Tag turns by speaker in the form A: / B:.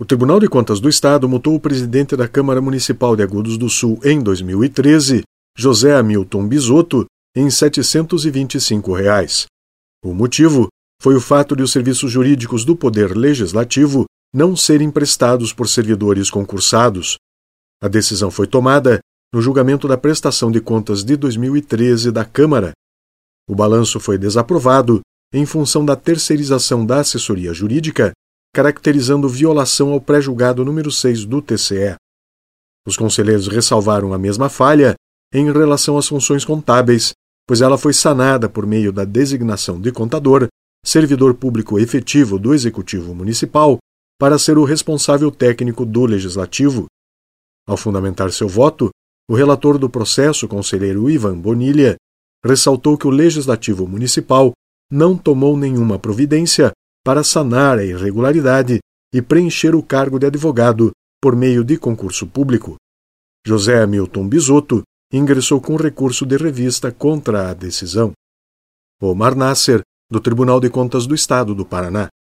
A: O Tribunal de Contas do Estado multou o presidente da Câmara Municipal de Agudos do Sul em 2013, José Hamilton Bisotto, em R$ 725. O motivo foi o fato de os serviços jurídicos do Poder Legislativo não serem prestados por servidores concursados. A decisão foi tomada no julgamento da prestação de contas de 2013 da Câmara. O balanço foi desaprovado em função da terceirização da assessoria jurídica, caracterizando violação ao pré-julgado número 6 do TCE. Os conselheiros ressalvaram a mesma falha em relação às funções contábeis, pois ela foi sanada por meio da designação de contador, servidor público efetivo do Executivo Municipal, para ser o responsável técnico do Legislativo. Ao fundamentar seu voto, o relator do processo, conselheiro Ivan Bonilha, ressaltou que o Legislativo Municipal não tomou nenhuma providência para sanar a irregularidade e preencher o cargo de advogado por meio de concurso público. José Hamilton Bisotto ingressou com recurso de revista contra a decisão. Omar Nasser, do Tribunal de Contas do Estado do Paraná.